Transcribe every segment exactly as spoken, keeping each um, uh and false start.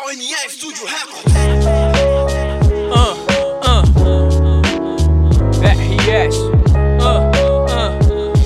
O N F Studio Records. Uh, uh. R S. Uh, uh.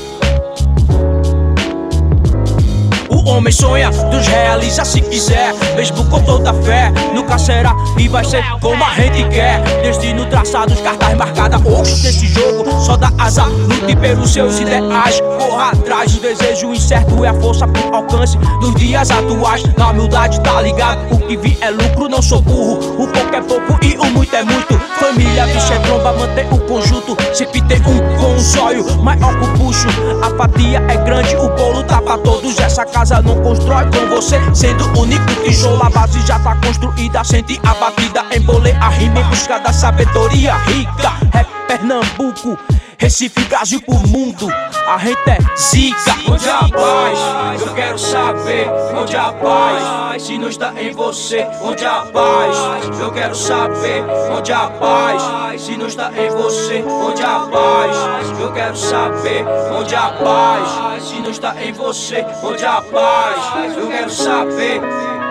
O homem sonha, Deus realiza se quiser, mesmo com toda fé. Nunca será e vai ser como a gente quer. Destino traçado, os cartaz marcada. Oxe, nesse jogo só dá azar. Lute pelos seus ideais, corra atrás. O desejo incerto é a força pro alcance dos dias atuais. Na humildade tá ligado, o que vi é lucro, não sou burro. O pouco é pouco e o muito é muito. Família, bicho é tromba, mantém o conjunto. Sempre tem um com um zóio maior que o puxo. A fatia é grande, o bolo tá pra todos. Essa casa não constrói com você sendo o único tijolo. A base já tá construída, sente a batida. Embolei a rima em busca da sabedoria rica. Rap Pernambuco, Recife, Brasil pro mundo. A gente é zica. Onde a paz? Eu quero saber onde a paz? Se não está em você, onde a paz? Eu quero saber onde a paz? Se não está em você, onde a paz? Eu quero saber onde a paz? Se não está em você, onde a paz? Eu quero saber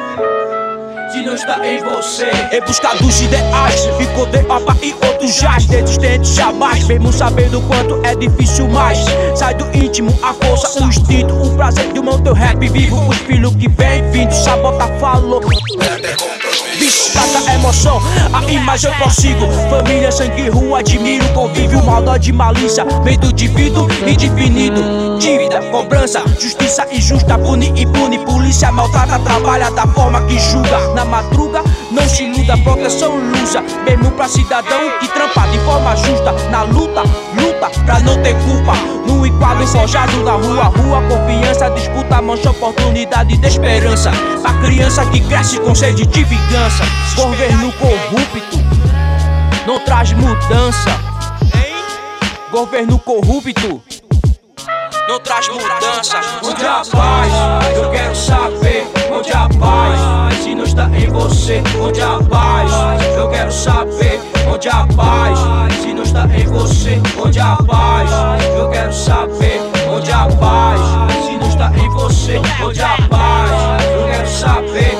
se não está em você. Em busca dos ideais, ficou de opa e outros jaz. Desistente jamais, mesmo sabendo quanto é difícil mais. Sai do íntimo, a força, o instinto, o prazer de manter o rap vivo. Os filhos que vem vindo, Sabota falou. Bicho, cada emoção, a imagem eu prossigo. Família, sangue, rua, admiro. Convívio, maldade, malícia, medo de vida indefinido. Dívida, cobrança, justiça injusta, pune e pune. Polícia maltrata, trabalha da forma que julga. Na madruga, não se iluda, proteção lusa. Mesmo pra cidadão que trampa de forma justa. Na luta, luta pra não ter culpa. No enquadro forjado na rua, rua, confiança, disputa, mancha, oportunidade de esperança. Pra criança que cresce com sede de vingança. Governo corrupto não traz mudança. Governo corrupto não traz mudança. Onde a paz? Eu quero saber onde a paz? Se não está em você, onde a paz? Eu quero saber onde a paz? Se não está em você, onde a paz? Eu quero saber onde a paz? Se não está em você, onde a paz? Eu quero saber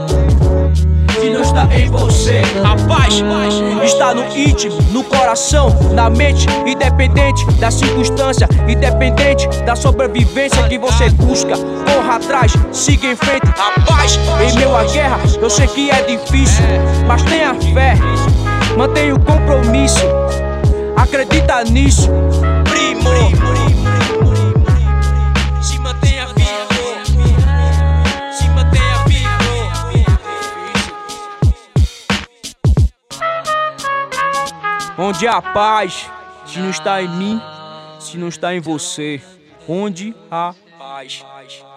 se não está em você. A paz está no íntimo, no coração, na mente, independente da circunstância, independente da sobrevivência que você busca. Corra atrás, siga em frente. A paz em meio à guerra, eu sei que é difícil, mas tenha fé, mantenha o compromisso, acredita nisso, primo. Se mantenha vivo, se mantenha vivo. Onde a paz? Se não está em mim, se não está em você, onde a paz?